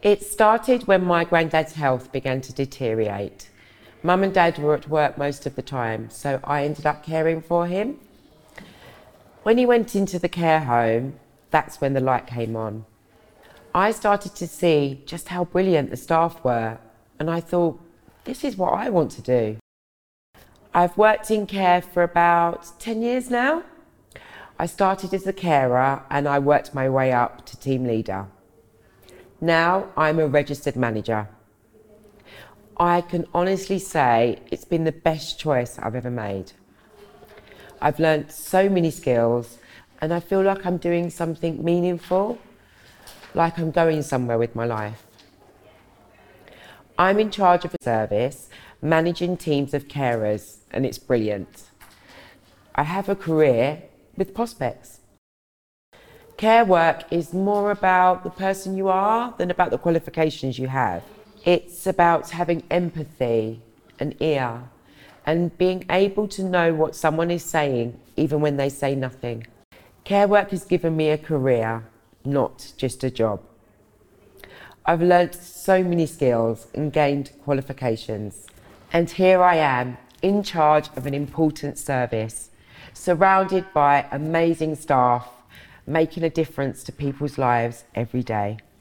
It started when my granddad's health began to deteriorate. Mum and Dad were at work most of the time, so I ended up caring for him. When he went into the care home, that's when the light came on. I started to see just how brilliant the staff were, and I thought, this is what I want to do. I've worked in care for about 10 years now. I started as a carer and I worked my way up to team leader. Now I'm a registered manager. I can honestly say it's been the best choice I've ever made. I've learnt so many skills and I feel like I'm doing something meaningful, like I'm going somewhere with my life. I'm in charge of a service, managing teams of carers, and it's brilliant. I have a career with prospects. Care work is more about the person you are than about the qualifications you have. It's about having empathy, an ear, and being able to know what someone is saying, even when they say nothing. Care work has given me a career, not just a job. I've learnt so many skills and gained qualifications. And here I am, in charge of an important service, surrounded by amazing staff, making a difference to people's lives every day.